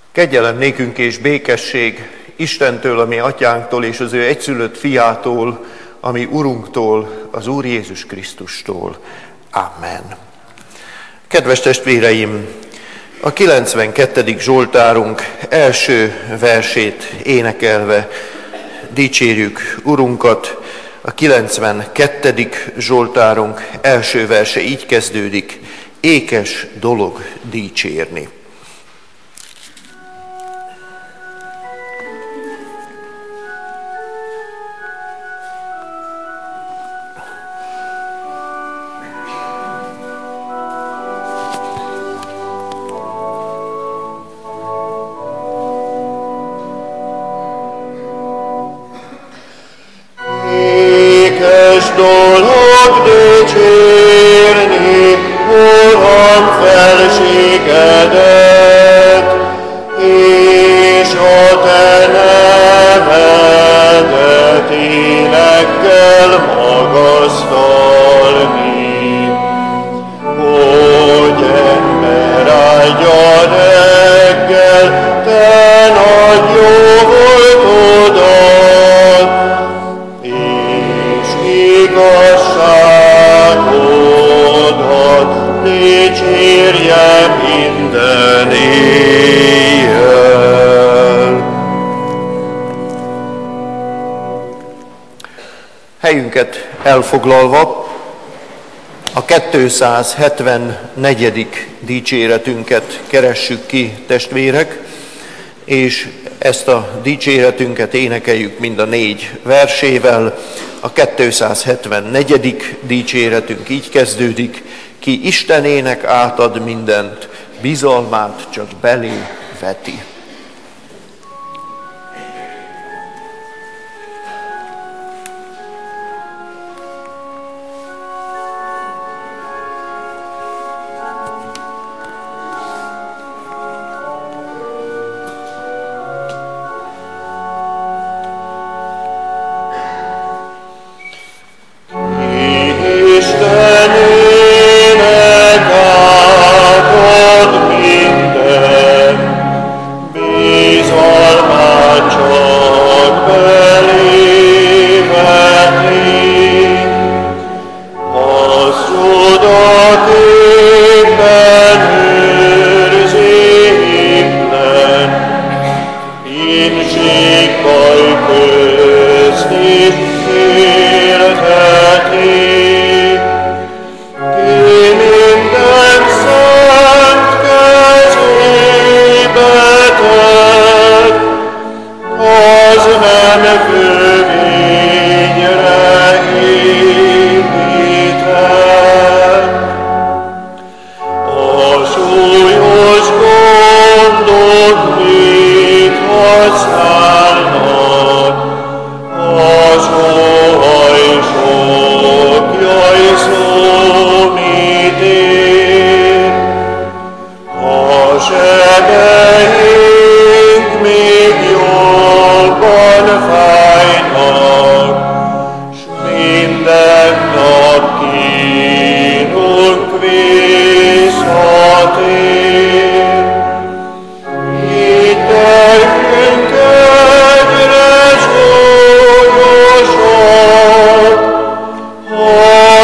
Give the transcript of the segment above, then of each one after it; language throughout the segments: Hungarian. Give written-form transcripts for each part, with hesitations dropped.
Kegyelem nékünk és békesség Istentől, a mi atyánktól és az ő egyszülött fiától, a mi Urunktól, az Úr Jézus Krisztustól. Amen. Kedves testvéreim, a 92. Zsoltárunk első versét énekelve dicsérjük Urunkat. A 92. Zsoltárunk első verse így kezdődik: ékes dolog dicsérni. Dolog dicsérni, Uram, felségedet, és a te nevedet énekkel magasztalni. Hogy ember áldja reggel, te nagy jó voltodat, igazságodat dicsérje minden éjjel. Helyünket elfoglalva a 274. dicséretünket keressük ki, testvérek, és ezt a dicséretünket énekeljük mind a 4 versével. A 274. dicséretünk így kezdődik: ki Istenének átad mindent, bizalmát csak belé veti.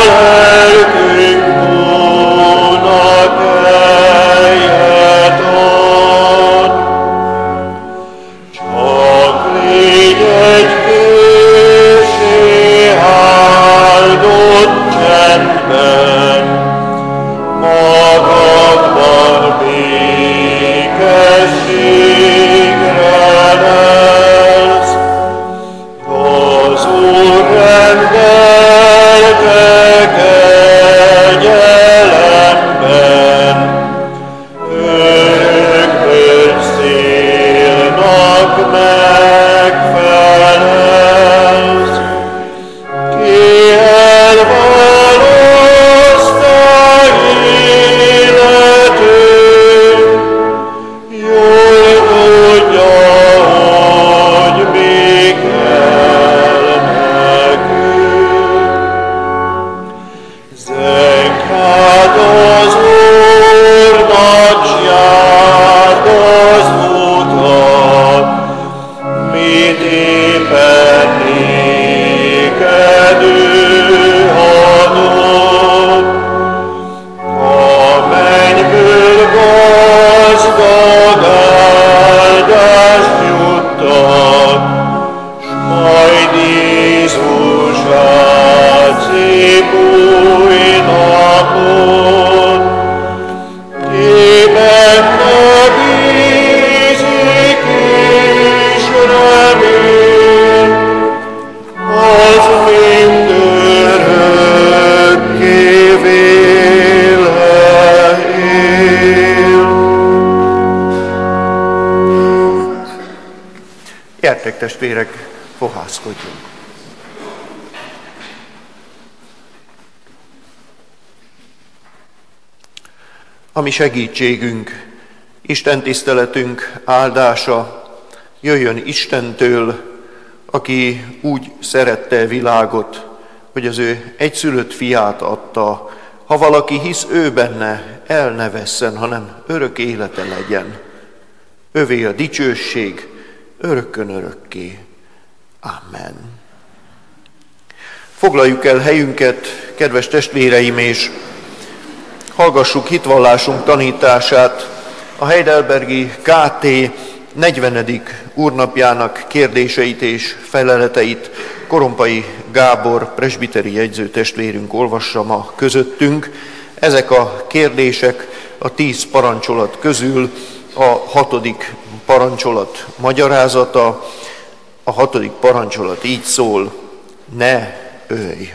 Lelkünk búnak helyet ad. Gyertek testvérek, fohászkodjunk. A mi segítségünk, Isten tiszteletünk áldása jöjjön Istentől, aki úgy szerette a világot, hogy az ő egyszülött fiát adta. Ha valaki hisz ő benne, el ne vesszen, hanem örök élete legyen. Övé a dicsőség, örökkön örökké. Amen. Foglaljuk el helyünket, kedves testvéreim, és hallgassuk hitvallásunk tanítását, a Heidelbergi KT 40. úrnapjának kérdéseit és feleleteit Korompai Gábor presbiteri jegyzőtestvérünk olvassa ma közöttünk. Ezek a kérdések a 10 parancsolat közül a 6. parancsolat magyarázata. A 6. parancsolat így szól: ne ölj.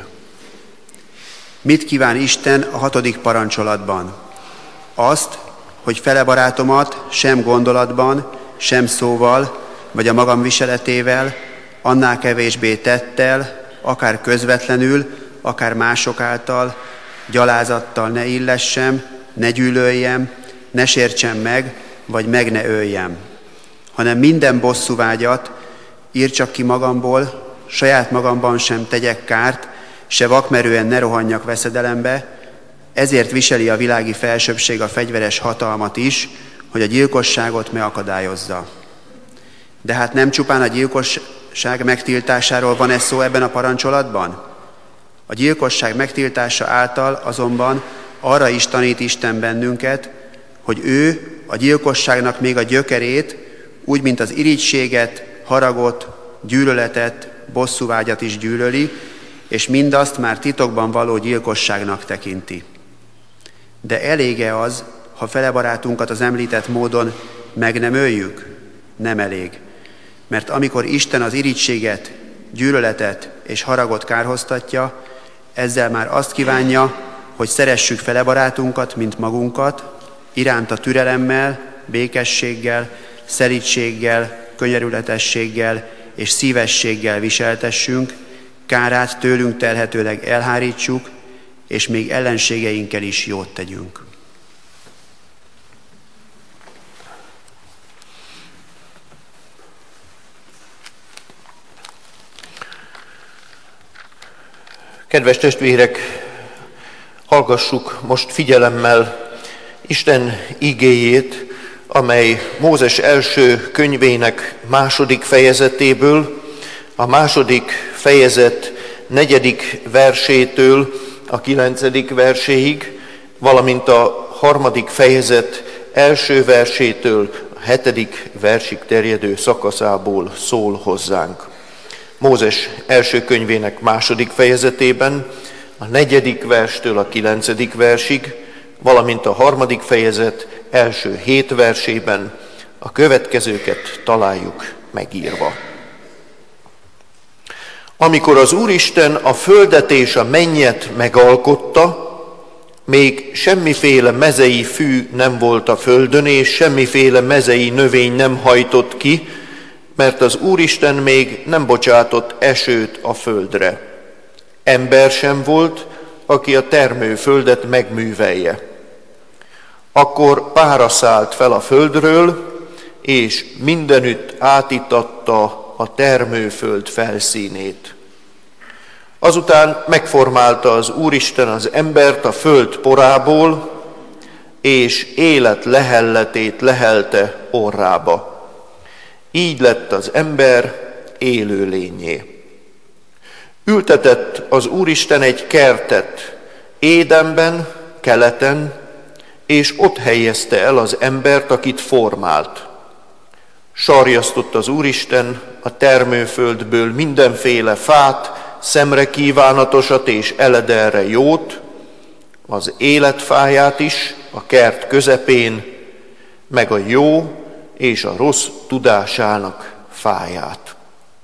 Mit kíván Isten a 6. parancsolatban? Azt, hogy fele barátomat sem gondolatban, sem szóval, vagy a magam viseletével, annál kevésbé tettel, akár közvetlenül, akár mások által, gyalázattal ne illessem, ne gyűlöljem, ne sértsem meg, vagy meg ne öljem, hanem minden bosszúvágyat írtsak ki magamból, saját magamban sem tegyek kárt, se vakmerően ne rohanjak veszedelembe, ezért viseli a világi felsőbbség a fegyveres hatalmat is, hogy a gyilkosságot megakadályozza. De hát nem csupán a gyilkosság megtiltásáról van ez szó ebben a parancsolatban? A gyilkosság megtiltása által azonban arra is tanít Isten bennünket, hogy ő a gyilkosságnak még a gyökerét, úgy, mint az irigységet, haragot, gyűlöletet, bosszúvágyat is gyűlöli, és mindazt már titokban való gyilkosságnak tekinti. De elége az, ha fele barátunkat az említett módon meg nem öljük? Nem elég. Mert amikor Isten az irigységet, gyűlöletet és haragot kárhoztatja, ezzel már azt kívánja, hogy szeressük fele barátunkat, mint magunkat, iránta türelemmel, békességgel, szelídséggel, könyörületességgel és szívességgel viseltessünk, kárát tőlünk telhetőleg elhárítsuk, és még ellenségeinkkel is jót tegyünk. Kedves testvérek, hallgassuk most figyelemmel Isten igéjét, amely Mózes első könyvének 2. fejezetéből, a 2. fejezet 4. versétől a 9. verséig, valamint a 3. fejezet 1. versétől a 7. versig terjedő szakaszából szól hozzánk. Mózes első könyvének 2. fejezetében a 4. verstől a 9. versig, valamint a 3. fejezet első 7 versében a következőket találjuk megírva. Amikor az Úristen a földet és a mennyet megalkotta, még semmiféle mezei fű nem volt a földön, és semmiféle mezei növény nem hajtott ki, mert az Úristen még nem bocsátott esőt a földre. Ember sem volt, aki a termőföldet megművelje. Akkor pára szállt fel a földről, és mindenütt átitatta a termőföld felszínét. Azután megformálta az Úristen az embert a föld porából, és élet lehelletét lehelte orrába. Így lett az ember élőlényé. Ültetett az Úristen egy kertet Édenben, keleten, és ott helyezte el az embert, akit formált. Sarjasztott az Úristen a termőföldből mindenféle fát, szemre kívánatosat és eledelre jót, az életfáját is a kert közepén, meg a jó és a rossz tudásának fáját.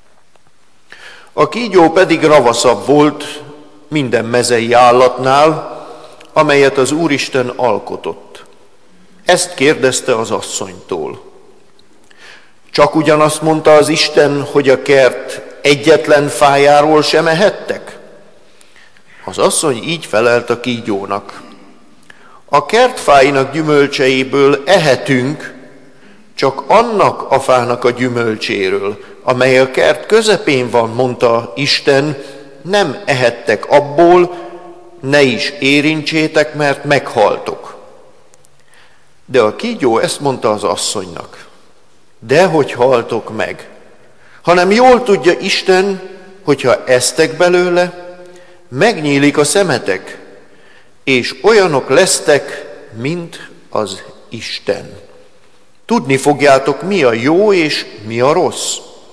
A kígyó pedig ravaszabb volt minden mezei állatnál, amelyet az Úristen alkotott. Ezt kérdezte az asszonytól. Csak ugyanazt mondta az Isten, hogy a kert egyetlen fájáról sem ehettek? Az asszony így felelt a kígyónak: a kertfáinak gyümölcseiből ehetünk, csak annak a fának a gyümölcséről, amely a kert közepén van, mondta Isten, nem ehettek abból, ne is érintsétek, mert meghaltok. De a kígyó ezt mondta az asszonynak: dehogy haltok meg, hanem jól tudja Isten, hogyha esztek belőle, megnyílik a szemetek, és olyanok lesztek, mint az Isten. Tudni fogjátok, mi a jó és mi a rossz.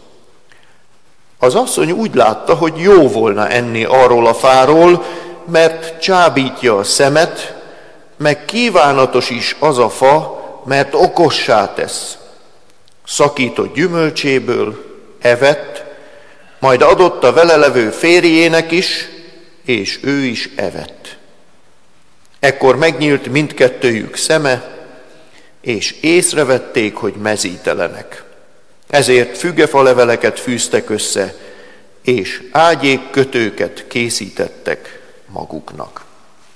Az asszony úgy látta, hogy jó volna enni arról a fáról, mert csábítja a szemet, meg kívánatos is az a fa, mert okossá tesz. Szakított gyümölcséből evett, majd adott a vele levő férjének is, és ő is evett. Ekkor megnyílt mindkettőjük szeme, és észrevették, hogy mezítelenek. Ezért fügefaleveleket fűztek össze, és ágyékkötőket készítettek maguknak.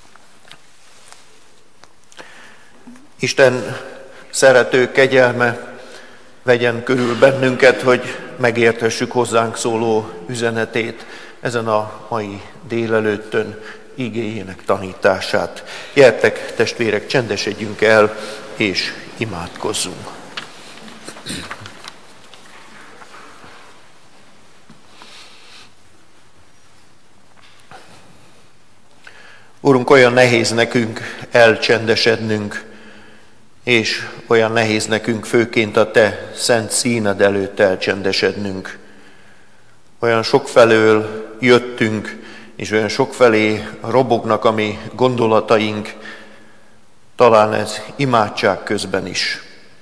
Isten szerető kegyelme vegyen körül bennünket, hogy megérthessük hozzánk szóló üzenetét ezen a mai délelőttön, igéjének tanítását. Gyertek, testvérek, csendesedjünk el, és imádkozzunk. Urunk, olyan nehéz nekünk elcsendesednünk, és olyan nehéz nekünk főként a Te szent színed előtt elcsendesednünk. Olyan sokfelől jöttünk, és olyan sokfelé robognak a mi gondolataink, talán ez imádság közben is.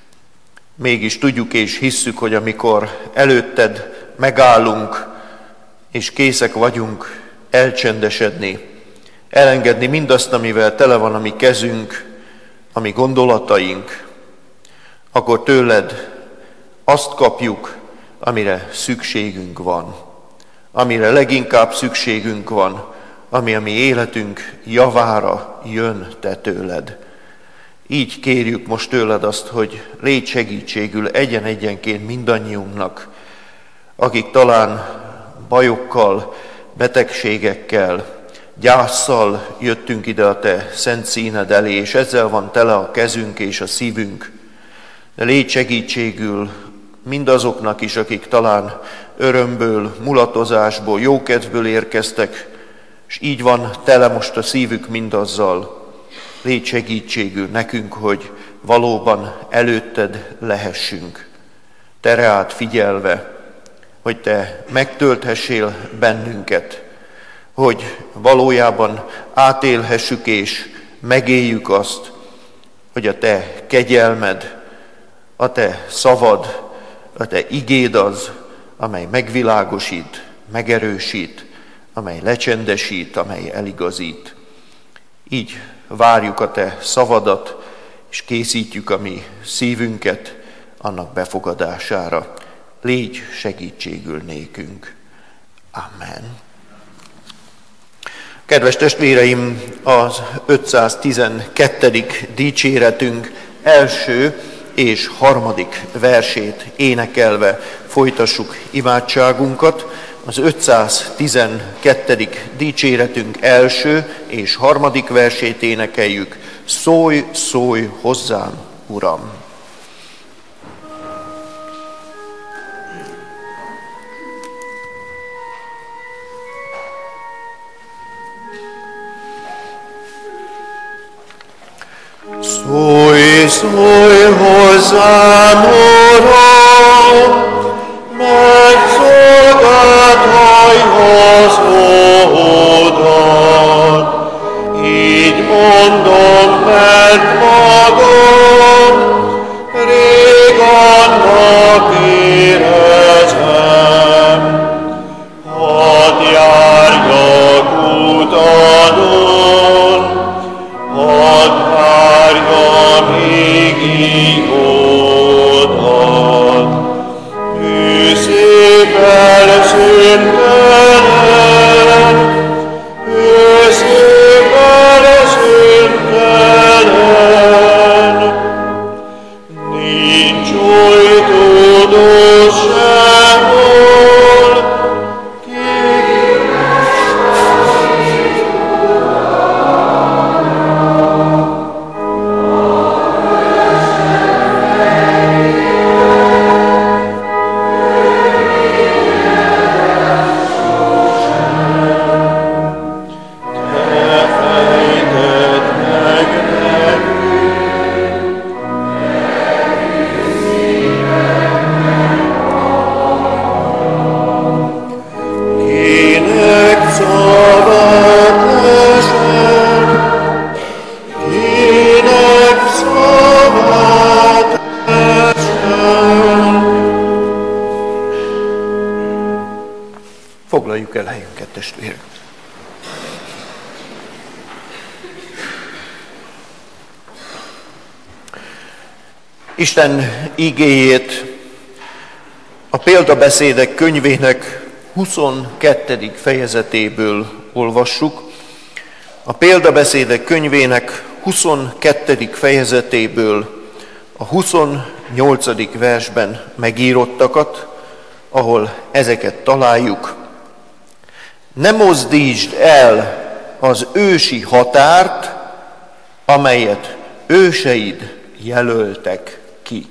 Mégis tudjuk és hisszük, hogy amikor előtted megállunk, és készek vagyunk elcsendesedni, elengedni mindazt, amivel tele van a mi kezünk, a mi gondolataink, akkor tőled azt kapjuk, amire szükségünk van, amire leginkább szükségünk van, ami a mi életünk javára jön te tőled. Így kérjük most tőled azt, hogy légy segítségül egyen-egyenként mindannyiunknak, akik talán bajokkal, betegségekkel, gyásszal jöttünk ide a te szent színed elé, és ezzel van tele a kezünk és a szívünk. De légy segítségül mindazoknak is, akik talán örömből, mulatozásból, jókedvből érkeztek, és így van tele most a szívük mindazzal. Légy segítségül nekünk, hogy valóban előtted lehessünk, te reád figyelve, hogy te megtölthessél bennünket, hogy valójában átélhessük és megéljük azt, hogy a te kegyelmed, a te szavad, a te igéd az, amely megvilágosít, megerősít, amely lecsendesít, amely eligazít. Így várjuk a te szavadat, és készítjük a mi szívünket annak befogadására. Légy segítségül nékünk. Amen. Kedves testvéreim, az 512. dicséretünk első és harmadik versét énekelve folytassuk imádságunkat. Az 512. dicséretünk első és harmadik versét énekeljük. Szólj, szólj hozzám, Uram! Szólj, szólj hozzám, Uram, meg szolgáltaimhoz oda. Így mondom, mert magam rég annak érezem. Hadd járjak utanon, hadd várjam égig oda. szívvel szüntelen, ő szívvel szüntelen. Nincs új tudós sehol, Foglaljuk el helyünket, testvérek. Isten igéjét a Példabeszédek könyvének 22. fejezetéből olvassuk. A Példabeszédek könyvének 22. fejezetéből a 28. versben megírottakat, ahol ezeket találjuk. Ne mozdítsd el az ősi határt, amelyet őseid jelöltek ki.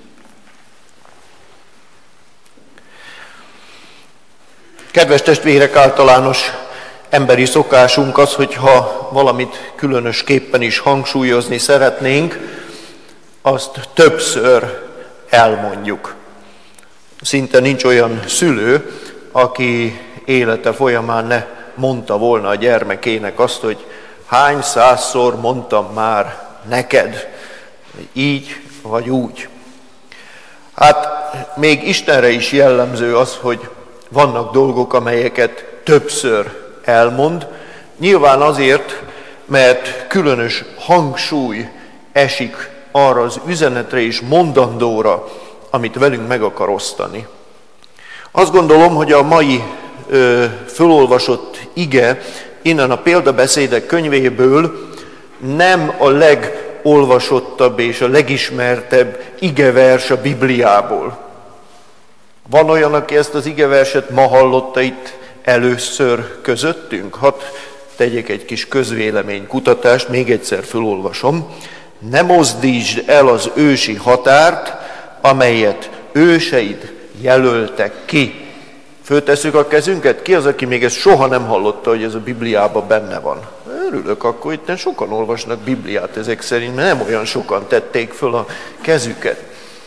Kedves testvérek, általános emberi szokásunk az, hogyha valamit különösképpen is hangsúlyozni szeretnénk, azt többször elmondjuk. Szinte nincs olyan szülő, aki élete folyamán ne mondta volna a gyermekének azt, hogy hány százszor mondtam már neked, így vagy úgy. Hát még Istenre is jellemző az, hogy vannak dolgok, amelyeket többször elmond, nyilván azért, mert különös hangsúly esik arra az üzenetre és mondandóra, amit velünk meg akar osztani. Azt gondolom, hogy a mai fölolvasott ige innen a Példabeszédek könyvéből nem a legolvasottabb és a legismertebb igevers a Bibliából. Van olyan, aki ezt az igeverset ma hallotta itt először közöttünk? Hadd tegyek egy kis közvéleménykutatást, még egyszer fölolvasom. Ne mozdítsd el az ősi határt, amelyet őseid jelöltek ki. Föltesszük a kezünket? Ki az, aki még ezt soha nem hallotta, hogy ez a Bibliában benne van? Örülök, akkor itt sokan olvasnak Bibliát ezek szerint, mert nem olyan sokan tették föl a kezüket.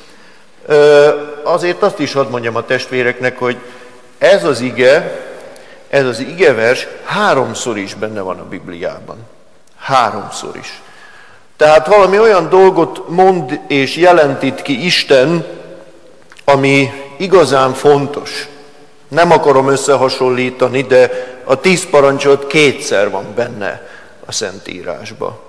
Azért azt is hadd mondjam a testvéreknek, hogy ez az igevers 3-szor is benne van a Bibliában. 3-szor is. Tehát valami olyan dolgot mond és jelentít ki Isten, ami igazán fontos. Nem akarom összehasonlítani, de a 10 parancsot 2-szer van benne a Szentírásban.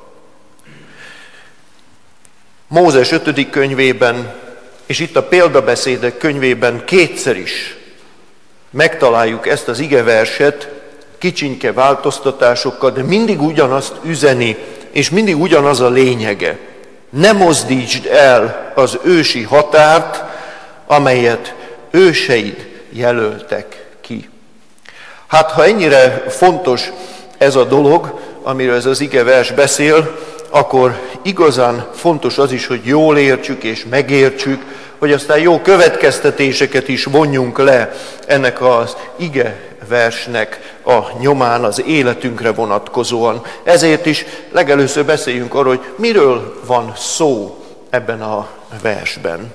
Mózes 5. könyvében, és itt a Példabeszédek könyvében 2-szer is megtaláljuk ezt az igeverset, kicsinke változtatásokkal, de mindig ugyanazt üzeni, és mindig ugyanaz a lényege. Ne mozdítsd el az ősi határt, amelyet őseid jelöltek ki. Hát, ha ennyire fontos ez a dolog, amiről ez az igevers beszél, akkor igazán fontos az is, hogy jól értsük és megértsük, hogy aztán jó következtetéseket is vonjunk le ennek az igeversnek a nyomán az életünkre vonatkozóan. Ezért is legelőször beszéljünk arról, hogy miről van szó ebben a versben.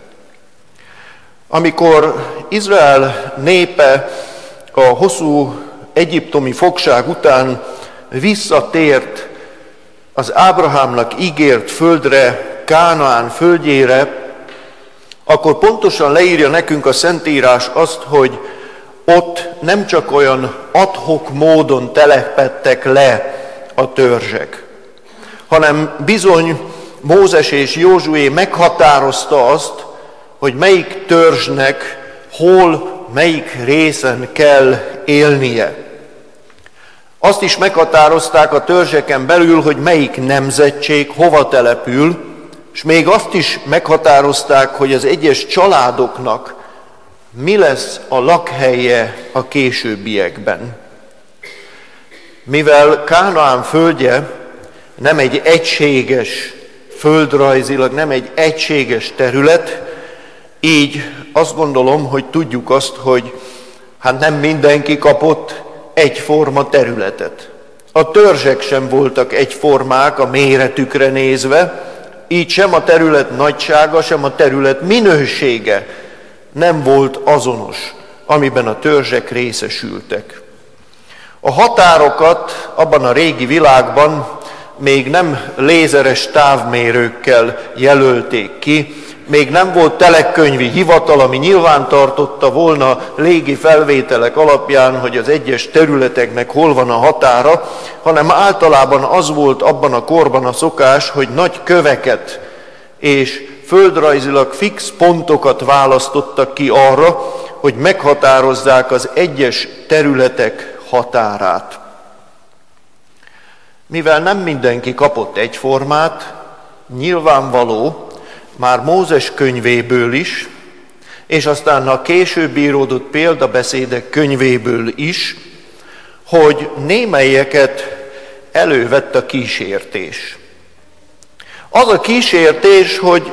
Amikor Izrael népe a hosszú egyiptomi fogság után visszatért az Ábrahámnak ígért földre, Kánaán földjére, akkor pontosan leírja nekünk a Szentírás azt, hogy ott nem csak olyan ad-hoc módon telepedtek le a törzsek, hanem bizony Mózes és Józsué meghatározta azt, hogy melyik törzsnek hol melyik részen kell élnie. Azt is meghatározták a törzseken belül, hogy melyik nemzetség hova települ, és még azt is meghatározták, hogy az egyes családoknak mi lesz a lakhelye a későbbiekben. Mivel Kánaán földje nem egy egységes, földrajzilag nem egy egységes terület, így azt gondolom, hogy tudjuk azt, hogy hát nem mindenki kapott egyforma területet. A törzsek sem voltak egyformák a méretükre nézve, így sem a terület nagysága, sem a terület minősége nem volt azonos, amiben a törzsek részesültek. A határokat abban a régi világban még nem lézeres távmérőkkel jelölték ki, még nem volt telekkönyvi hivatal, ami nyilvántartotta volna légi felvételek alapján, hogy az egyes területeknek hol van a határa, hanem általában az volt abban a korban a szokás, hogy nagy köveket és földrajzilag fix pontokat választottak ki arra, hogy meghatározzák az egyes területek határát. Mivel nem mindenki kapott egyformát, nyilvánvaló, már Mózes könyvéből is, és aztán a később íródott példabeszédek könyvéből is, hogy némelyeket elővett a kísértés. Az a kísértés, hogy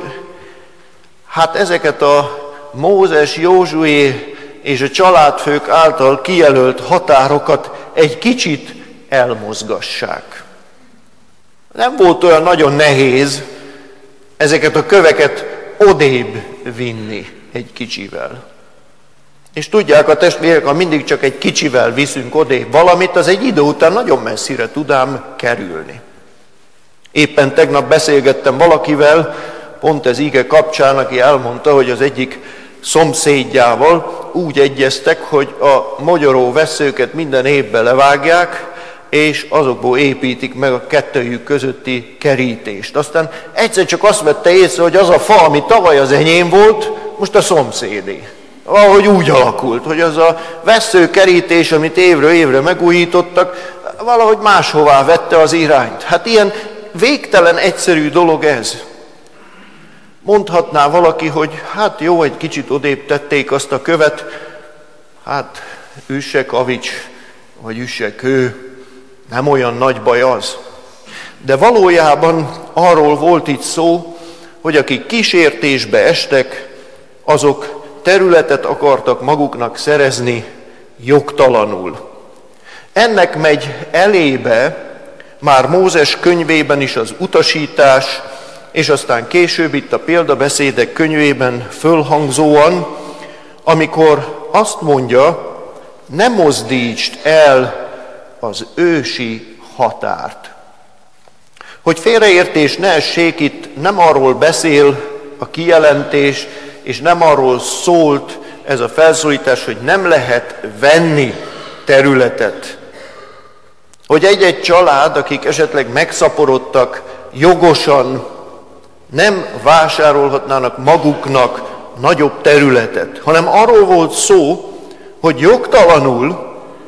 hát ezeket a Mózes, Józsué és a családfők által kijelölt határokat egy kicsit elmozgassák. Nem volt olyan nagyon nehéz ezeket a köveket odébb vinni egy kicsivel. És tudják a testvérek, ha mindig csak egy kicsivel viszünk odébb valamit, az egy idő után nagyon messzire tud ám kerülni. Éppen tegnap beszélgettem valakivel, pont ez ige kapcsán, aki elmondta, hogy az egyik szomszédjával úgy egyeztek, hogy a mogyoró vesszőket minden évben levágják, és azokból építik meg a kettőjük közötti kerítést. Aztán egyszer csak azt vette észre, hogy az a fa, ami tavaly az enyém volt, most a szomszédé. Valahogy úgy alakult, hogy az a vesszőkerítés, amit évről évre megújítottak, valahogy máshová vette az irányt. Hát ilyen végtelen egyszerű dolog ez. Mondhatná valaki, hogy hát jó, egy kicsit odébb tették azt a követ, hát üsse kavics, vagy üsse kő, nem olyan nagy baj az. De valójában arról volt itt szó, hogy akik kísértésbe estek, azok területet akartak maguknak szerezni jogtalanul. Ennek megy elébe már Mózes könyvében is az utasítás, és aztán később itt a példabeszédek könyvében fölhangzóan, amikor azt mondja, ne mozdítsd el az ősi határt. Hogy félreértés ne essék, itt nem arról beszél a kijelentés, és nem arról szólt ez a felszólítás, hogy nem lehet venni területet. Hogy egy-egy család, akik esetleg megszaporodtak, jogosan nem vásárolhatnának maguknak nagyobb területet, hanem arról volt szó, hogy jogtalanul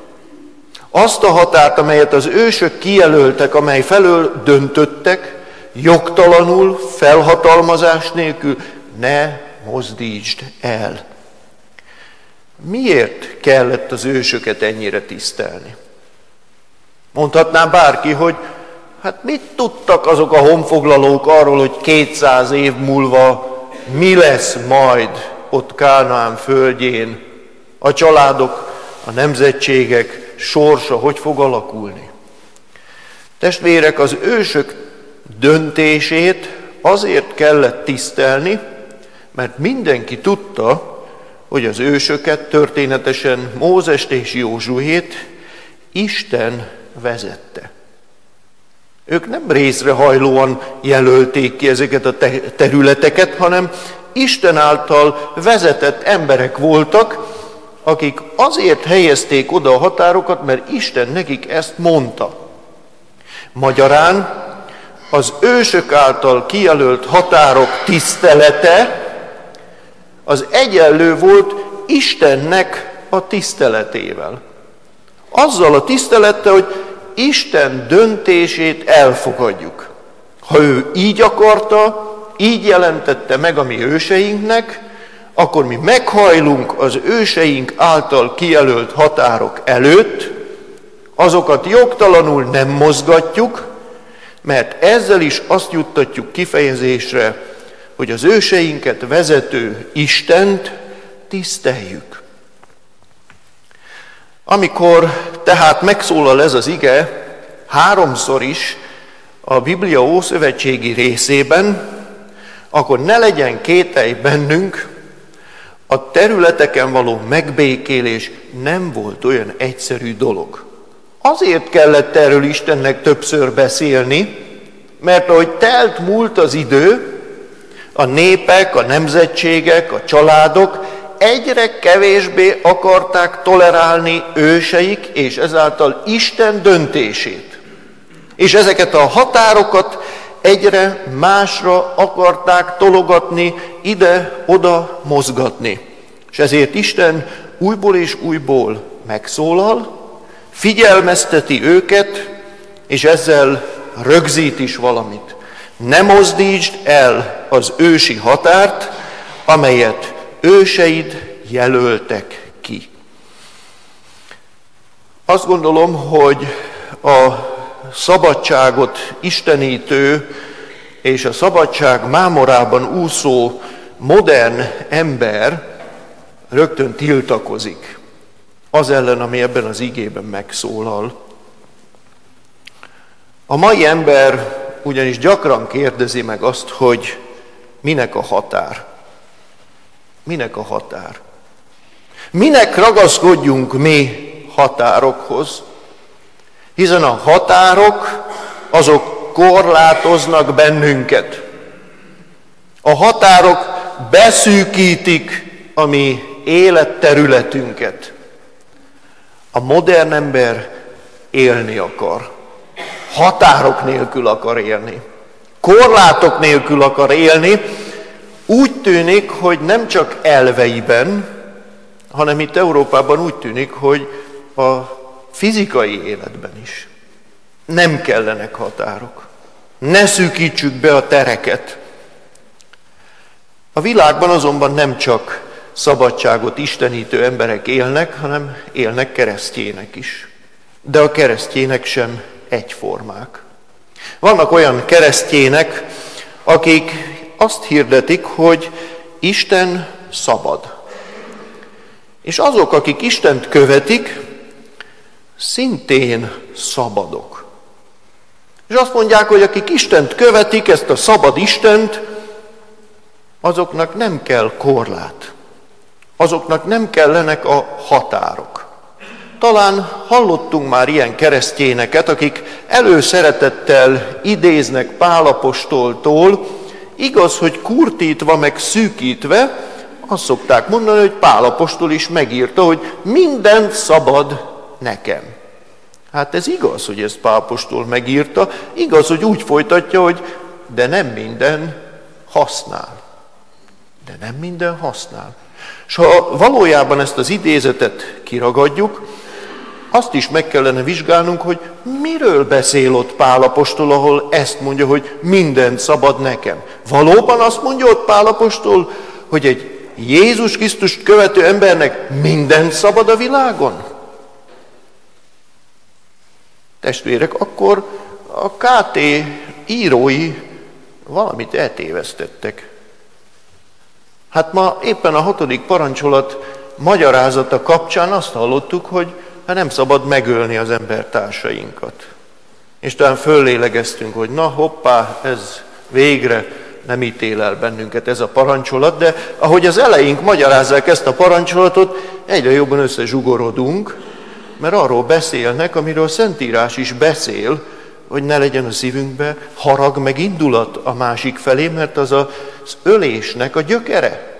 azt a határt, amelyet az ősök kijelöltek, amely felől döntöttek, jogtalanul, felhatalmazás nélkül ne mozdítsd el. Miért kellett az ősöket ennyire tisztelni? Mondhatná bárki, hogy hát mit tudtak azok a honfoglalók arról, hogy 200 év múlva mi lesz majd ott Kánaán földjén, a családok, a nemzetségek sorsa hogy fog alakulni. Testvérek, az ősök döntését azért kellett tisztelni, mert mindenki tudta, hogy az ősöket, történetesen Mózest és Józsuét Isten vezette. Ők nem részrehajlóan jelölték ki ezeket a területeket, hanem Isten által vezetett emberek voltak, akik azért helyezték oda a határokat, mert Isten nekik ezt mondta. Magyarán az ősök által kijelölt határok tisztelete az egyenlő volt Istennek a tiszteletével. Azzal a tisztelettel, hogy Isten döntését elfogadjuk. Ha ő így akarta, így jelentette meg a mi őseinknek, akkor mi meghajlunk az őseink által kijelölt határok előtt, azokat jogtalanul nem mozgatjuk, mert ezzel is azt juttatjuk kifejezésre, hogy az őseinket vezető Istent tiszteljük. Amikor tehát megszólal ez az ige, 3-szor is a Biblia ószövetségi részében, akkor ne legyen kételj bennünk, a területeken való megbékélés nem volt olyan egyszerű dolog. Azért kellett erről Istennek többször beszélni, mert ahogy múlt az idő, a népek, a nemzetségek, a családok egyre kevésbé akarták tolerálni őseik, és ezáltal Isten döntését. És ezeket a határokat egyre másra akarták tologatni, ide-oda mozgatni. És ezért Isten újból és újból megszólal, figyelmezteti őket, és ezzel rögzít is valamit. Ne mozdítsd el az ősi határt, amelyet őseid jelöltek ki. Azt gondolom, hogy a szabadságot istenítő és a szabadság mámorában úszó modern ember rögtön tiltakozik az ellen, ami ebben az igében megszólal. A mai ember ugyanis gyakran kérdezi meg azt, hogy minek a határ? Minek a határ? Minek ragaszkodjunk mi határokhoz? Hiszen a határok, azok korlátoznak bennünket. A határok beszűkítik a mi életterületünket. A modern ember élni akar. Határok nélkül akar élni. Korlátok nélkül akar élni. Úgy tűnik, hogy nem csak elveiben, hanem itt Európában úgy tűnik, hogy a fizikai életben is. Nem kellenek határok. Ne szűkítsük be a tereket. A világban azonban nem csak szabadságot istenítő emberek élnek, hanem élnek keresztjének is. De a keresztjének sem egyformák. Vannak olyan keresztjének, akik azt hirdetik, hogy Isten szabad. És azok, akik Istent követik, szintén szabadok. És azt mondják, hogy akik Istent követik, ezt a szabad Istent, azoknak nem kell korlát. Azoknak nem kellenek a határok. Talán hallottunk már ilyen keresztjéneket, akik előszeretettel idéznek Pál apostoltól, igaz, hogy kurtítva, meg szűkítve, azt szokták mondani, hogy Pál apostol is megírta, hogy mindent szabad nekem. Hát ez igaz, hogy ezt Pál apostol megírta, igaz, hogy úgy folytatja, hogy de nem minden használ. De nem minden használ. És ha valójában ezt az idézetet kiragadjuk, azt is meg kellene vizsgálnunk, hogy miről beszél ott Pál apostol, ahol ezt mondja, hogy mindent szabad nekem. Valóban azt mondja ott Pál apostol, hogy egy Jézus Krisztust követő embernek mindent szabad a világon? Testvérek, akkor a KT írói valamit eltévesztettek. Hát ma éppen a 6. parancsolat magyarázata kapcsán azt hallottuk, hogy nem szabad megölni az embertársainkat. És talán föllélegeztünk, hogy na hoppá, ez végre nem ítél el bennünket ez a parancsolat, de ahogy az eleink magyarázzák ezt a parancsolatot, egyre jobban összezsugorodunk, mert arról beszélnek, amiről a Szentírás is beszél, hogy ne legyen a szívünkbe harag meg indulat a másik felé, mert az az ölésnek a gyökere.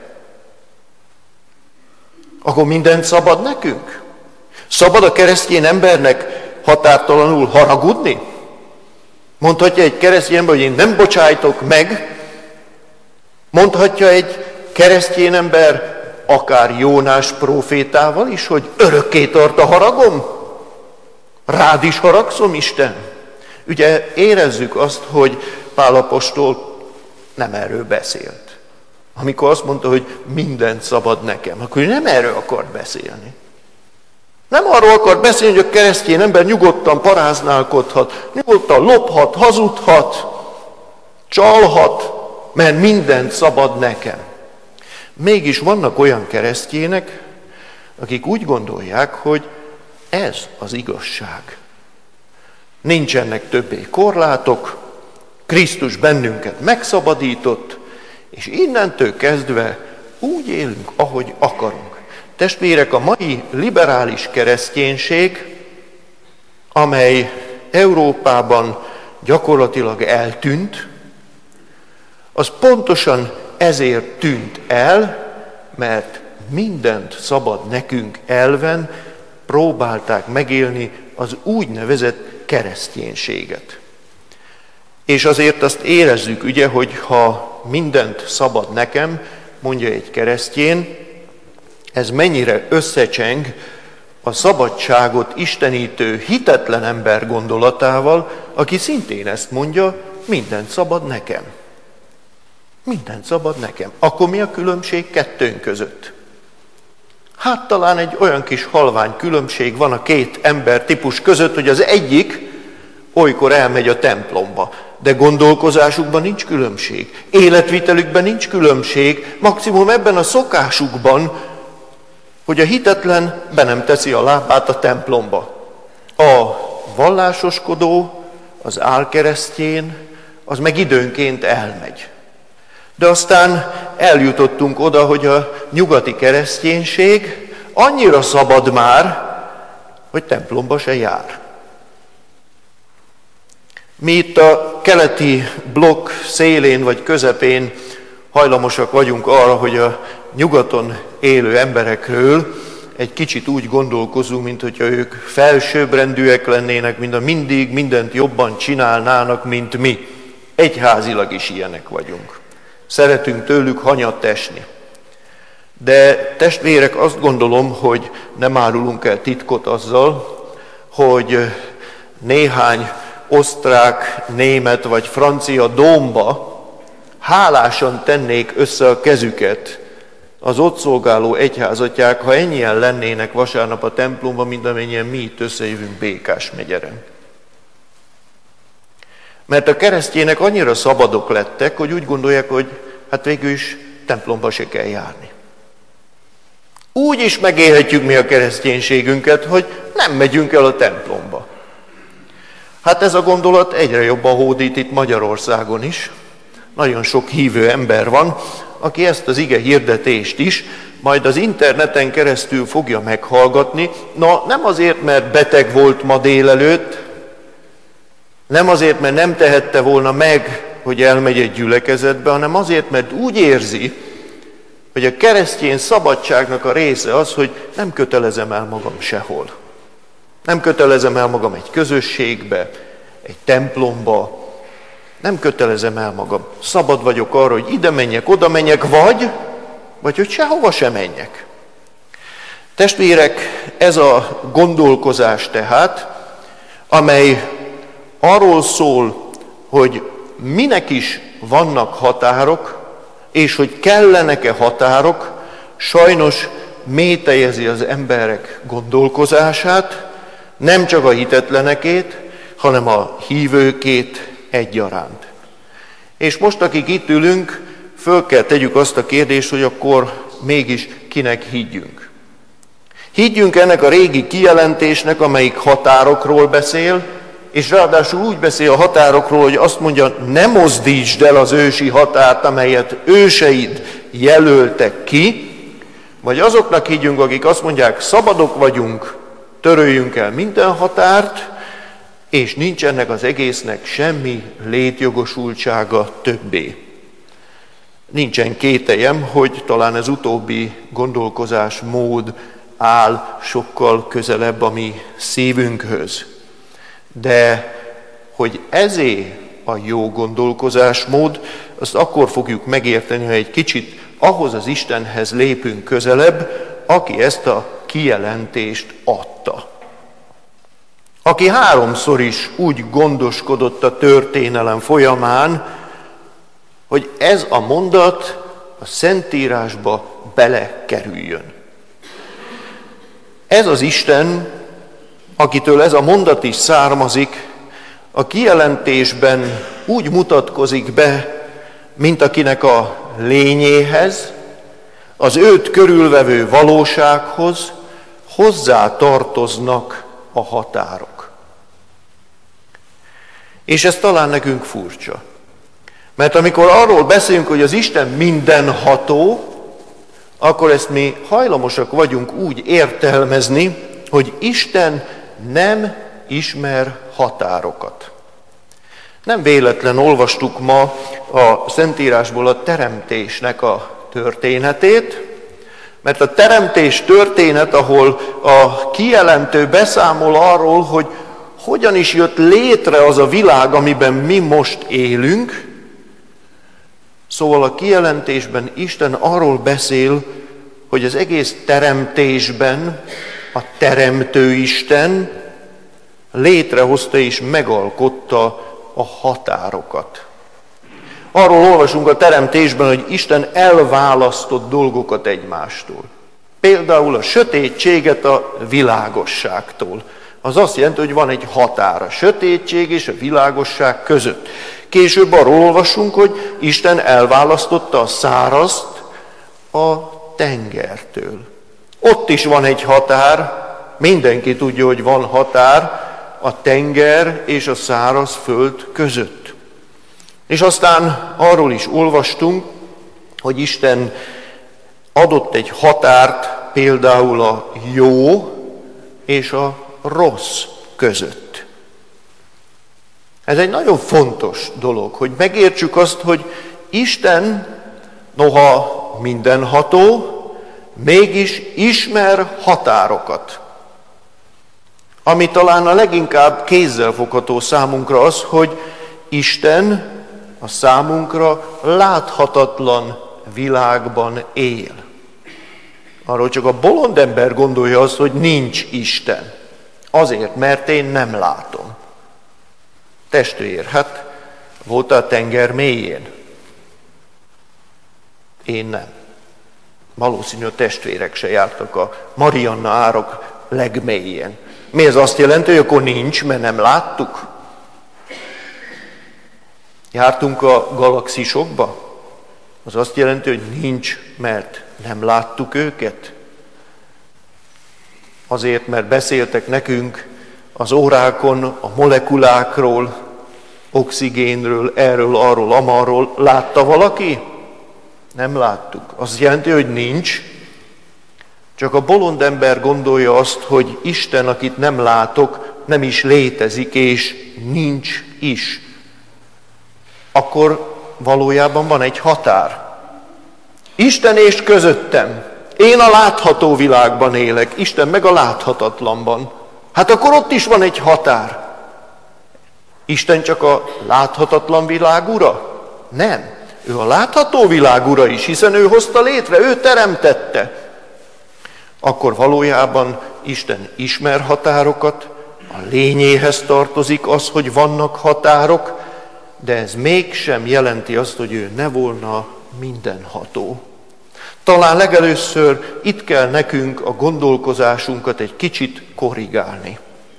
Akkor mindent szabad nekünk? Szabad a keresztény embernek határtalanul haragudni? Mondhatja egy keresztény ember, hogy én nem bocsájtok meg? Mondhatja egy keresztény ember akár Jónás prófétával is, hogy örökké tart a haragom? Rád is haragszom, Isten? Ugye érezzük azt, hogy Pál apostol nem erről beszélt. Amikor azt mondta, hogy mindent szabad nekem, akkor ő nem erről akart beszélni. Nem arról akart beszélni, hogy a keresztény ember nyugodtan paráználkodhat, nyugodtan lophat, hazudhat, csalhat, mert mindent szabad nekem. Mégis vannak olyan keresztjének, akik úgy gondolják, hogy ez az igazság. Nincsenek többé korlátok, Krisztus bennünket megszabadított, és innentől kezdve úgy élünk, ahogy akarunk. Testvérek, a mai liberális kereszténység, amely Európában gyakorlatilag eltűnt, az pontosan ezért tűnt el, mert mindent szabad nekünk elven próbálták megélni az úgynevezett kereszténységet. És azért azt érezzük, ugye, hogy ha mindent szabad nekem, mondja egy keresztjén, ez mennyire összecseng a szabadságot istenítő hitetlen ember gondolatával, aki szintén ezt mondja, mindent szabad nekem. Mindent szabad nekem. Akkor mi a különbség kettőnk között? Hát talán egy olyan kis halvány különbség van a két embertípus között, hogy az egyik olykor elmegy a templomba, de gondolkozásukban nincs különbség, életvitelükben nincs különbség, maximum ebben a szokásukban, hogy a hitetlen be nem teszi a lábát a templomba. A vallásoskodó, az álkeresztjén, az meg időnként elmegy. De aztán eljutottunk oda, hogy a nyugati kereszténység annyira szabad már, hogy templomba se jár. Mi itt a keleti blokk szélén vagy közepén hajlamosak vagyunk arra, hogy a nyugaton élő emberekről egy kicsit úgy gondolkozunk, mint hogyha ők felsőbbrendűek lennének, mint a mindig mindent jobban csinálnának, mint mi. Egyházilag is ilyenek vagyunk. Szeretünk tőlük hanyat esni. De testvérek, azt gondolom, hogy nem árulunk el titkot azzal, hogy néhány osztrák, német vagy francia dómba hálásan tennék össze a kezüket az ott szolgáló egyházatják, ha ennyien lennének vasárnap a templomban, mint amennyien mi itt összejövünk Békás megyeren. Mert a keresztjének annyira szabadok lettek, hogy úgy gondolják, hogy hát végül is templomba se kell járni. Úgy is megélhetjük mi a kereszténységünket, hogy nem megyünk el a templomba. Hát ez a gondolat egyre jobban hódít itt Magyarországon is. Nagyon sok hívő ember van, aki ezt az ige hirdetést is majd az interneten keresztül fogja meghallgatni. Na, nem azért, mert beteg volt ma délelőtt, nem azért, mert nem tehette volna meg, hogy elmegy egy gyülekezetbe, hanem azért, mert úgy érzi, hogy a keresztény szabadságnak a része az, hogy nem kötelezem el magam sehol. Nem kötelezem el magam egy közösségbe, egy templomba, nem kötelezem el magam. Szabad vagyok arra, hogy ide menjek, oda menjek, vagy hogy sehova sem menjek. Testvérek, ez a gondolkozás tehát, amely arról szól, hogy minek is vannak határok, és hogy kellenek-e határok, sajnos mélytejezi az emberek gondolkozását, nem csak a hitetlenekét, hanem a hívőkét egyaránt. És most, akik itt ülünk, föl kell tegyük azt a kérdést, hogy akkor mégis kinek higgyünk. Higgyünk ennek a régi kijelentésnek, amelyik határokról beszél, és ráadásul úgy beszél a határokról, hogy azt mondja, ne mozdítsd el az ősi határt, amelyet őseid jelöltek ki, vagy azoknak higgyünk, akik azt mondják, szabadok vagyunk, töröljünk el minden határt, és nincs ennek az egésznek semmi létjogosultsága többé. Nincsen kételjem, hogy talán ez utóbbi gondolkozásmód áll sokkal közelebb a mi szívünkhöz. De hogy ezé a jó gondolkozásmód, azt akkor fogjuk megérteni, ha egy kicsit ahhoz az Istenhez lépünk közelebb, aki ezt a kijelentést adta. Aki 3-szor is úgy gondoskodott a történelem folyamán, hogy ez a mondat a Szentírásba belekerüljön. Ez az Isten, akitől ez a mondat is származik, a kijelentésben úgy mutatkozik be, mint akinek a lényéhez, az őt körülvevő valósághoz hozzá tartoznak a határok. És ez talán nekünk furcsa. Mert amikor arról beszélünk, hogy az Isten mindenható, akkor ezt mi hajlamosak vagyunk úgy értelmezni, hogy Isten nem ismer határokat. Nem véletlen olvastuk ma a Szentírásból a teremtésnek a történetét, mert a teremtés történet, ahol a kijelentő beszámol arról, hogy hogyan is jött létre az a világ, amiben mi most élünk, szóval a kijelentésben Isten arról beszél, hogy az egész teremtésben a teremtő Isten létrehozta és megalkotta a határokat. Arról olvasunk a teremtésben, hogy Isten elválasztott dolgokat egymástól. Például a sötétséget a világosságtól. Az azt jelenti, hogy van egy határ a sötétség és a világosság között. Később arról olvasunk, hogy Isten elválasztotta a szárazt a tengertől. Ott is van egy határ, mindenki tudja, hogy van határ a tenger és a száraz föld között. És aztán arról is olvastunk, hogy Isten adott egy határt például a jó és a rossz között. Ez egy nagyon fontos dolog, hogy megértsük azt, hogy Isten, noha mindenható, mégis ismer határokat. Ami talán a leginkább kézzelfogható számunkra az, hogy Isten a számunkra láthatatlan világban él. Arról csak a bolond ember gondolja azt, hogy nincs Isten. Azért, mert én nem látom. Testvér, hát voltál a tenger mélyén? Én nem. Valószínű, a testvérek se jártak a Marianna árok legmélyén. Mi ez azt jelenti, hogy akkor nincs, mert nem láttuk? Jártunk a galaxisokba? Az azt jelenti, hogy nincs, mert nem láttuk őket? Azért, mert beszéltek nekünk az órákon a molekulákról, oxigénről, erről, arról, amarról. Látta valaki? Nem láttuk. Azt jelenti, hogy nincs. Csak a bolond ember gondolja azt, hogy Isten, akit nem látok, nem is létezik, és nincs is. Akkor valójában van egy határ. Isten és közöttem. Én a látható világban élek, Isten meg a láthatatlanban. Hát akkor ott is van egy határ. Isten csak a láthatatlan világ ura? Nem. Ő a látható világ ura is, hiszen ő hozta létre, ő teremtette. Akkor valójában Isten ismer határokat, a lényéhez tartozik az, hogy vannak határok, de ez mégsem jelenti azt, hogy ő ne volna mindenható. Talán legelőször itt kell nekünk a gondolkozásunkat egy kicsit korrigálni.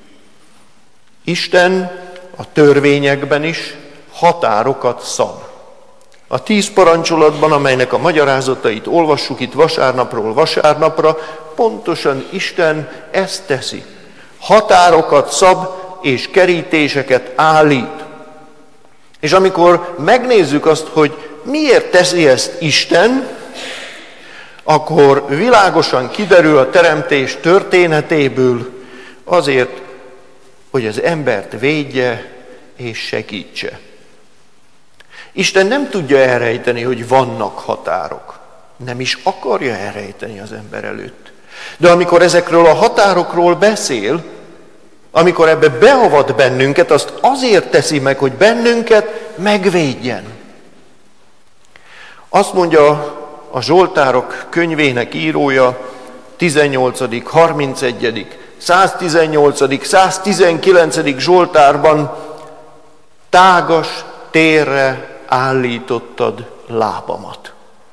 Isten a törvényekben is határokat szab. A 10 parancsolatban, amelynek a magyarázatait olvassuk itt vasárnapról vasárnapra, pontosan Isten ezt teszi. Határokat szab és kerítéseket állít. És amikor megnézzük azt, hogy miért teszi ezt Isten, akkor világosan kiderül a teremtés történetéből azért, hogy az embert védje és segítse. Isten nem tudja elrejteni, hogy vannak határok. Nem is akarja elrejteni az ember előtt. De amikor ezekről a határokról beszél, amikor ebbe beavat bennünket, azt azért teszi meg, hogy bennünket megvédjen. Azt mondja a Zsoltárok könyvének írója 18., 31., 118., 119. Zsoltárban tágas térre állítottad lábamat.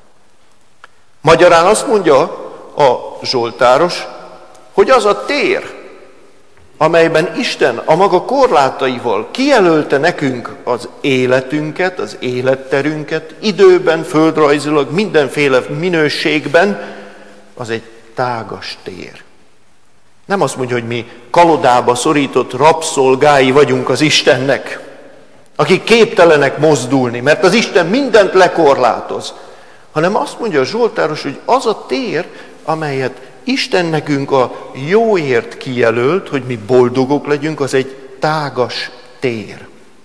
Magyarán azt mondja a zsoltáros, hogy az a tér, amelyben Isten a maga korlátaival kijelölte nekünk az életünket, az életterünket, időben, földrajzilag, mindenféle minőségben, az egy tágas tér. Nem azt mondja, hogy mi kalodába szorított rabszolgái vagyunk az Istennek, akik képtelenek mozdulni, mert az Isten mindent lekorlátoz, hanem azt mondja a zsoltáros, hogy az a tér, amelyet Isten nekünk a jóért kijelölt, hogy mi boldogok legyünk, az egy tágas tér.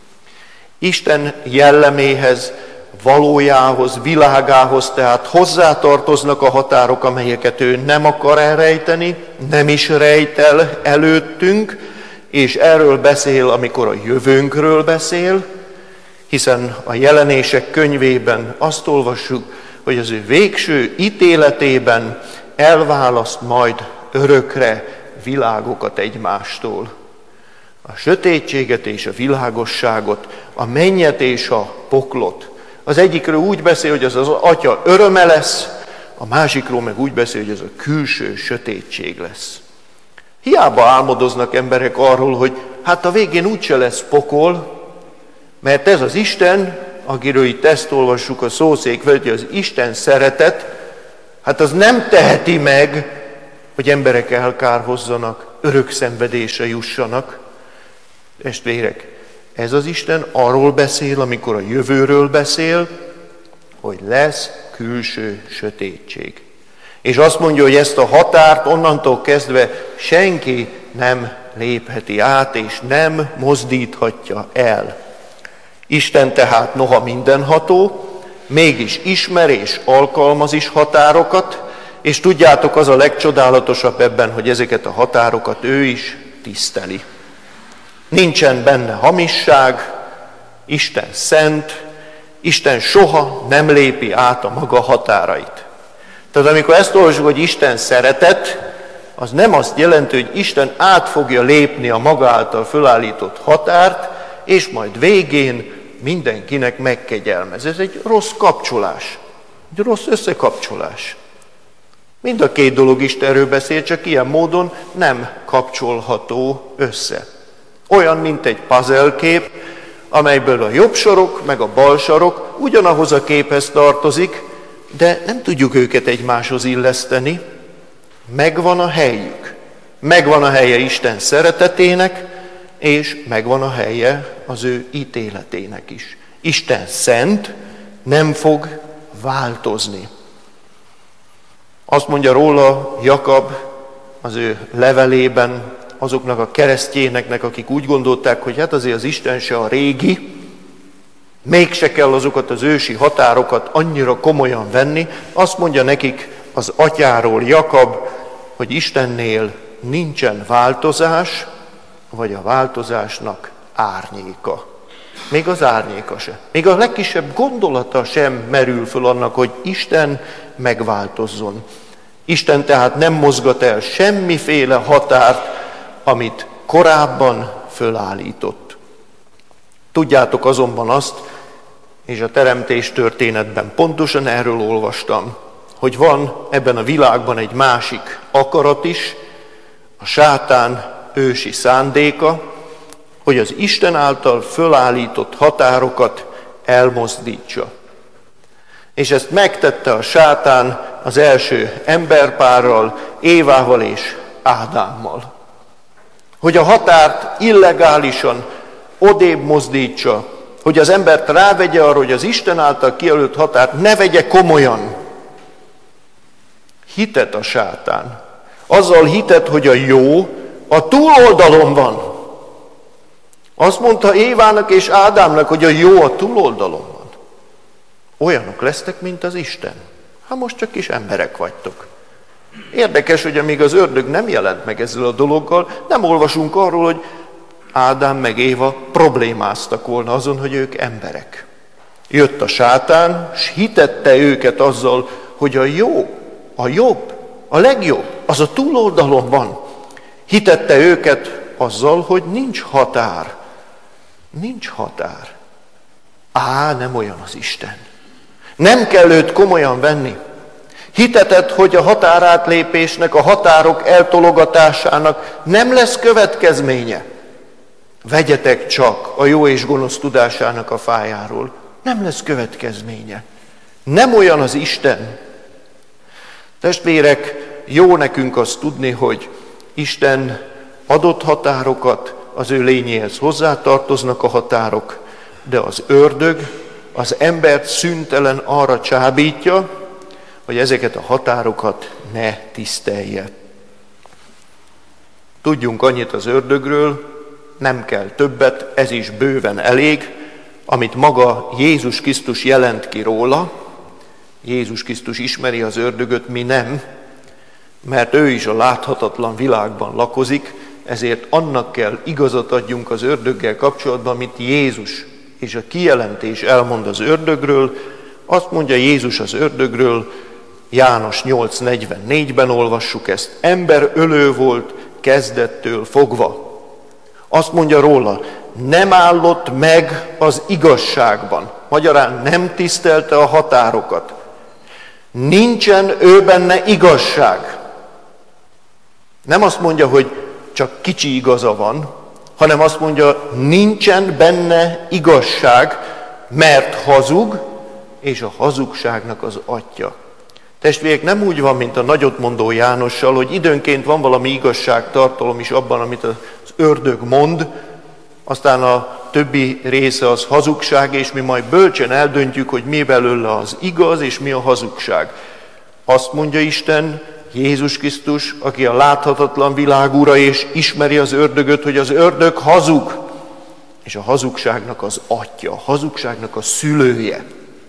Isten jelleméhez, valójához, világához, tehát hozzátartoznak a határok, amelyeket ő nem akar elrejteni, nem is rejt el előttünk, és erről beszél, amikor a jövőnkről beszél, hiszen a Jelenések könyvében azt olvassuk, hogy az ő végső ítéletében elválaszt majd örökre világokat egymástól. A sötétséget és a világosságot, a mennyet és a poklot. Az egyikről úgy beszél, hogy az az atya öröme lesz, a másikról meg úgy beszél, hogy ez a külső sötétség lesz. Hiába álmodoznak emberek arról, hogy hát a végén úgyse lesz pokol, mert ez az Isten, akiről itt ezt olvassuk a szószék felett, hogy az Isten szeretet, hát az nem teheti meg, hogy emberek elkárhozzanak, örök szenvedésre jussanak. Testvérek, ez az Isten arról beszél, amikor a jövőről beszél, hogy lesz külső sötétség. És azt mondja, hogy ezt a határt onnantól kezdve senki nem lépheti át, és nem mozdíthatja el. Isten tehát noha mindenható, mégis ismer és alkalmaz is határokat, és tudjátok, az a legcsodálatosabb ebben, hogy ezeket a határokat ő is tiszteli. Nincsen benne hamisság, Isten szent, Isten soha nem lépi át a maga határait. Tehát amikor ezt olvasjuk, hogy Isten szeretet, az nem azt jelenti, hogy Isten át fogja lépni a maga által fölállított határt, és majd végén mindenkinek megkegyelmez. Ez egy rossz kapcsolás, egy rossz összekapcsolás. Mind a két dolog Istenről beszél, csak ilyen módon nem kapcsolható össze. Olyan, mint egy puzzle kép, amelyből a jobb sarok meg a bal sarok ugyanahoz a képhez tartozik, de nem tudjuk őket egymáshoz illeszteni. Megvan a helyük. Megvan a helye Isten szeretetének, és megvan a helye az ő ítéletének is. Isten szent, nem fog változni. Azt mondja róla Jakab az ő levelében azoknak a keresztjéneknek, akik úgy gondolták, hogy hát azért az Isten se a régi, mégse kell azokat az ősi határokat annyira komolyan venni. Azt mondja nekik az atyáról Jakab, hogy Istennél nincsen változás, vagy a változásnak árnyéka. Még az árnyéka se. Még a legkisebb gondolata sem merül föl annak, hogy Isten megváltozzon. Isten tehát nem mozgat el semmiféle határt, amit korábban fölállított. Tudjátok azonban azt, és a teremtés történetben pontosan erről olvastam, hogy van ebben a világban egy másik akarat is, a sátán ősi szándéka, hogy az Isten által fölállított határokat elmozdítsa. És ezt megtette a sátán az első emberpárral, Évával és Ádámmal. Hogy a határt illegálisan odébb mozdítsa, hogy az embert rávegye arra, hogy az Isten által kijelölt határt ne vegye komolyan. Hitet a sátán. Azzal hitet, hogy a jó a túloldalon van. Azt mondta Évának és Ádámnak, hogy a jó a túloldalon van. Olyanok lesztek, mint az Isten. Hát most csak kis emberek vagytok. Érdekes, hogy amíg az ördög nem jelent meg ezzel a dologgal, nem olvasunk arról, hogy Ádám meg Éva problémáztak volna azon, hogy ők emberek. Jött a sátán, s hitette őket azzal, hogy a jó, a jobb, a legjobb, az a túloldalon van. Hitette őket azzal, hogy nincs határ. Nincs határ. Nem olyan az Isten. Nem kell őt komolyan venni. Hiteted, hogy a határátlépésnek, a határok eltologatásának nem lesz következménye. Vegyetek csak a jó és gonosz tudásának a fájáról. Nem lesz következménye. Nem olyan az Isten. Testvérek, jó nekünk azt tudni, hogy Isten adott határokat, az ő lényéhez hozzátartoznak a határok, de az ördög az embert szüntelen arra csábítja, hogy ezeket a határokat ne tisztelje. Tudjunk annyit az ördögről, nem kell többet, ez is bőven elég, amit maga Jézus Krisztus jelent ki róla. Jézus Krisztus ismeri az ördögöt, mi nem, mert ő is a láthatatlan világban lakozik, ezért annak kell igazat adjunk az ördöggel kapcsolatban, amit Jézus és a kijelentés elmond az ördögről. Azt mondja Jézus az ördögről, János 8:44-ben olvassuk ezt, emberölő volt kezdettől fogva. Azt mondja róla, nem állott meg az igazságban. Magyarán nem tisztelte a határokat. Nincsen ő benne igazság. Nem azt mondja, hogy csak kicsi igaza van, hanem azt mondja, nincsen benne igazság, mert hazug, és a hazugságnak az atya. Testvérek, nem úgy van, mint a nagyotmondó Jánossal, hogy időnként van valami igazságtartalom is abban, amit az ördög mond, aztán a többi része az hazugság, és mi majd bölcsen eldöntjük, hogy mi belőle az igaz, és mi a hazugság. Azt mondja Isten, Jézus Krisztus, aki a láthatatlan világ ura, és ismeri az ördögöt, hogy az ördög hazug, és a hazugságnak az atya, a hazugságnak a szülője.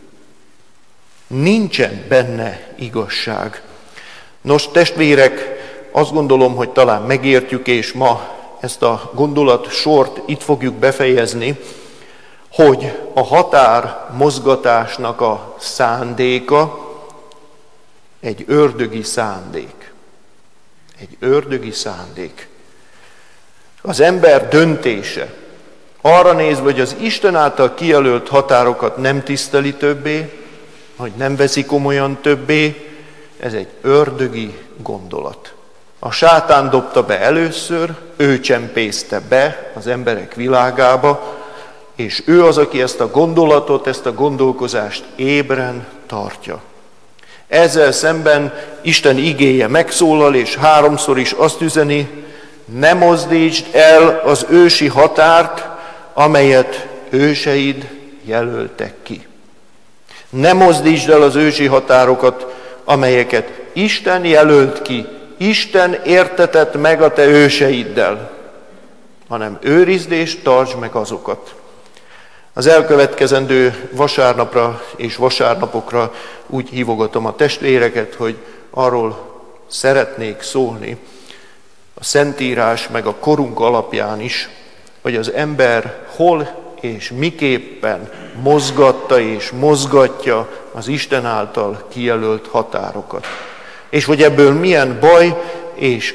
Nincsen benne igazság. Nos, testvérek, azt gondolom, hogy talán megértjük, és ma ezt a gondolat sort itt fogjuk befejezni, hogy a határ mozgatásnak a szándéka egy ördögi szándék. Egy ördögi szándék. Az ember döntése arra nézve, hogy az Isten által kijelölt határokat nem tiszteli többé, hogy nem veszi komolyan többé, ez egy ördögi gondolat. A sátán dobta be először, ő csempészte be az emberek világába, és ő az, aki ezt a gondolatot, ezt a gondolkozást ébren tartja. Ezzel szemben Isten igéje megszólal, és 3-szor is azt üzeni, ne mozdítsd el az ősi határt, amelyet őseid jelöltek ki. Ne mozdítsd el az ősi határokat, amelyeket Isten jelölt ki, Isten értetett meg a te őseiddel, hanem őrizd és tartsd meg azokat. Az elkövetkezendő vasárnapra és vasárnapokra úgy hívogatom a testvéreket, hogy arról szeretnék szólni, a Szentírás meg a korunk alapján is, hogy az ember hol és miképpen mozgatta és mozgatja az Isten által kijelölt határokat. És hogy ebből milyen baj és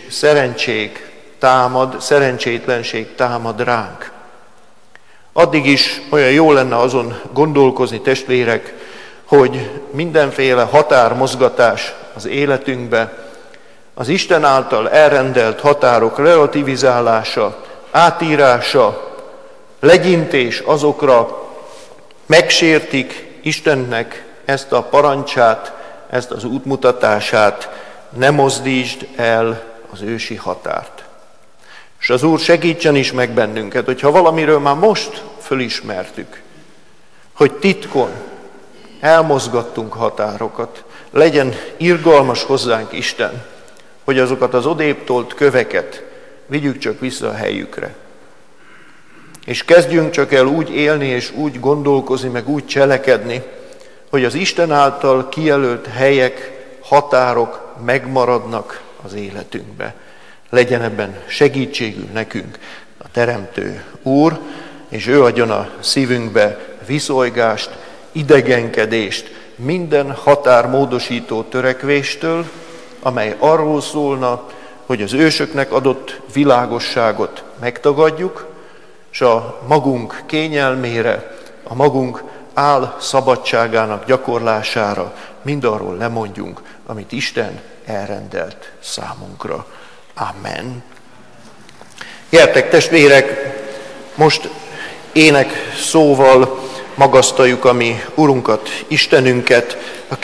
szerencsétlenség támad ránk. Addig is olyan jó lenne azon gondolkozni, testvérek, hogy mindenféle határmozgatás az életünkbe, az Isten által elrendelt határok relativizálása, átírása, legyintés azokra megsértik Istennek ezt a parancsát, ezt az útmutatását, ne mozdítsd el az ősi határt. És az Úr segítsen is meg bennünket, hogyha valamiről már most fölismertük, hogy titkon elmozgattunk határokat, legyen irgalmas hozzánk Isten, hogy azokat az odéptolt köveket vigyük csak vissza a helyükre. És kezdjünk csak el úgy élni, és úgy gondolkozni, meg úgy cselekedni, hogy az Isten által kijelölt helyek, határok megmaradnak az életünkbe. Legyen ebben segítségül nekünk a Teremtő Úr, és ő adjon a szívünkbe viszolygást, idegenkedést, minden határmódosító törekvéstől, amely arról szólna, hogy az ősöknek adott világosságot megtagadjuk, és a magunk kényelmére, a magunk álszabadságának gyakorlására mindarról lemondjunk, amit Isten elrendelt számunkra. Amen. Gyertek, testvérek, most ének szóval magasztaljuk a mi Urunkat, Istenünket, a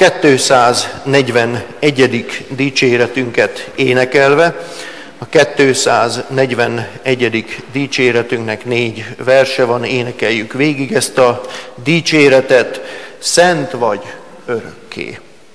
241. dicséretünket énekelve. A 241. dicséretünknek 4 verse van, énekeljük végig ezt a dicséretet, szent vagy örökké.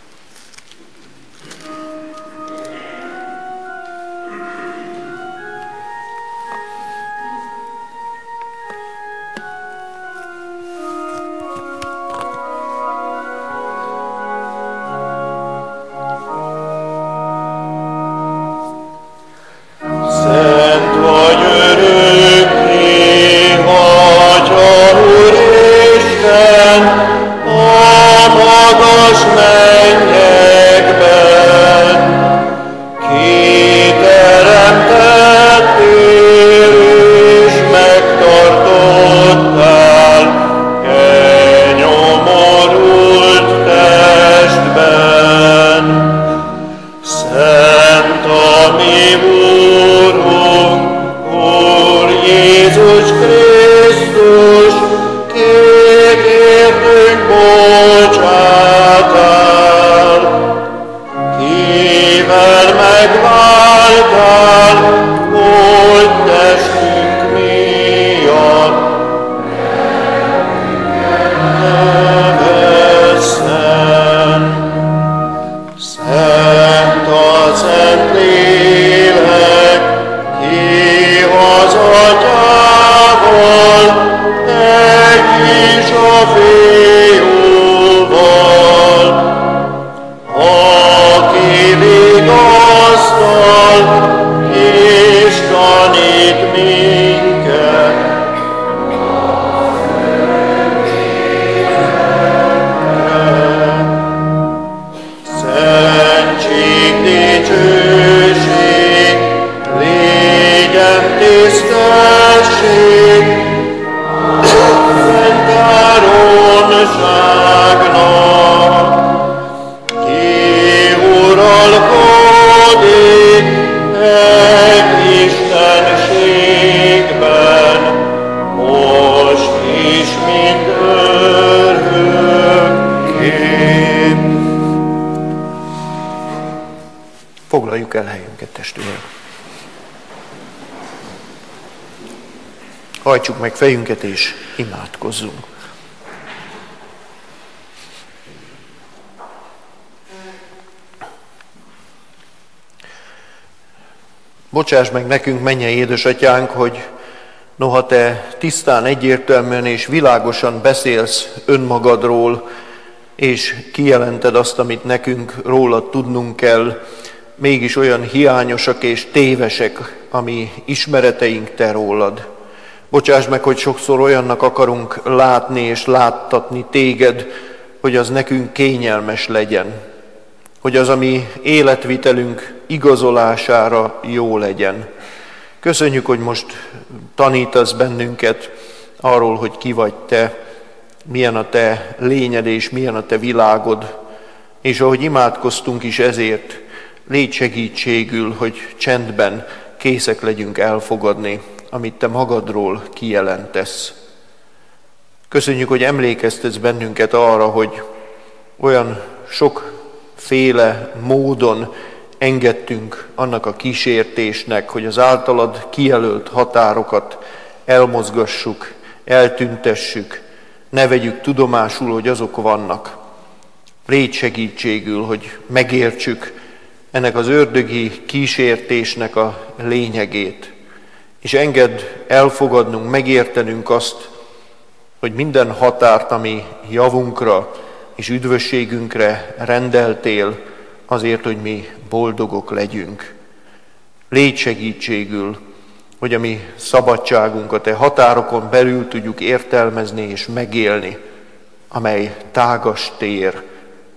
Foglaljuk el helyünket, testvérek. Hajtsuk meg fejünket és imádkozzunk. Bocsáss meg nekünk, mennyei édesatyánk, hogy noha te tisztán, egyértelműen és világosan beszélsz önmagadról, és kijelented azt, amit nekünk rólad tudnunk kell, mégis olyan hiányosak és tévesek a mi ismereteink te rólad. Bocsáss meg, hogy sokszor olyannak akarunk látni és láttatni téged, hogy az nekünk kényelmes legyen, hogy az a mi életvitelünk igazolására jó legyen. Köszönjük, hogy most tanítasz bennünket arról, hogy ki vagy te, milyen a te lényed és milyen a te világod, és ahogy imádkoztunk is ezért, légy segítségül, hogy csendben készek legyünk elfogadni, amit te magadról kijelentesz. Köszönjük, hogy emlékeztetsz bennünket arra, hogy olyan sokféle módon engedtünk annak a kísértésnek, hogy az általad kijelölt határokat elmozgassuk, eltüntessük, ne vegyük tudomásul, hogy azok vannak. Légy segítségül, hogy megértsük ennek az ördögi kísértésnek a lényegét, és engedd elfogadnunk, megértenünk azt, hogy minden határt, ami javunkra és üdvösségünkre rendeltél, azért, hogy mi boldogok legyünk. Légy segítségül, hogy a mi szabadságunkat te határokon belül tudjuk értelmezni és megélni, amely tágas tér,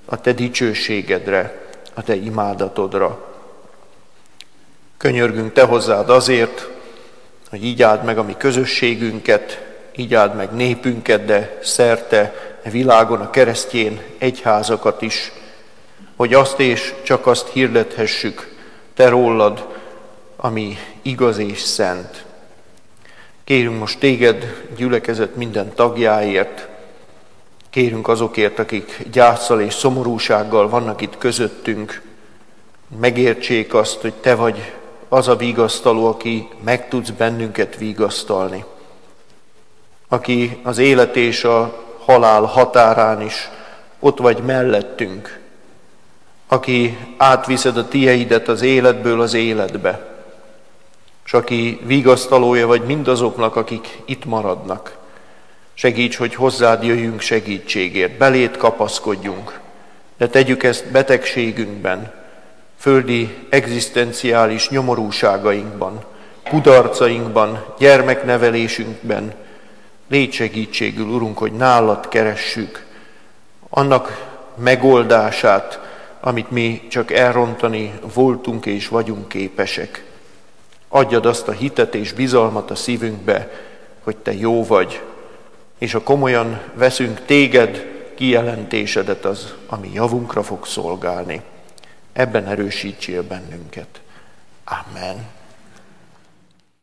a te dicsőségedre, a te imádatodra. Könyörgünk te hozzád azért, hogy így áld meg a mi közösségünket, így áld meg népünket, de szerte a világon a keresztjén egyházakat is, hogy azt és csak azt hirdethessük te rólad, ami igaz és szent. Kérünk most téged gyülekezet minden tagjáért, kérünk azokért, akik gyászsal és szomorúsággal vannak itt közöttünk, megértsék azt, hogy te vagy az a vigasztaló, aki meg tudsz bennünket vigasztalni, aki az élet és a halál határán is ott vagy mellettünk, aki átviszed a tieidet az életből az életbe, és aki vigasztalója vagy mindazoknak, akik itt maradnak. Segíts, hogy hozzád jöjjünk segítségért, beléd kapaszkodjunk, de tegyük ezt betegségünkben, földi egzisztenciális nyomorúságainkban, kudarcainkban, gyermeknevelésünkben. Légy segítségül, Urunk, hogy nálad keressük annak megoldását, amit mi csak elrontani voltunk és vagyunk képesek. Adjad azt a hitet és bizalmat a szívünkbe, hogy te jó vagy, és ha komolyan veszünk téged, kijelentésedet az, ami javunkra fog szolgálni. Ebben erősítsél bennünket. Amen.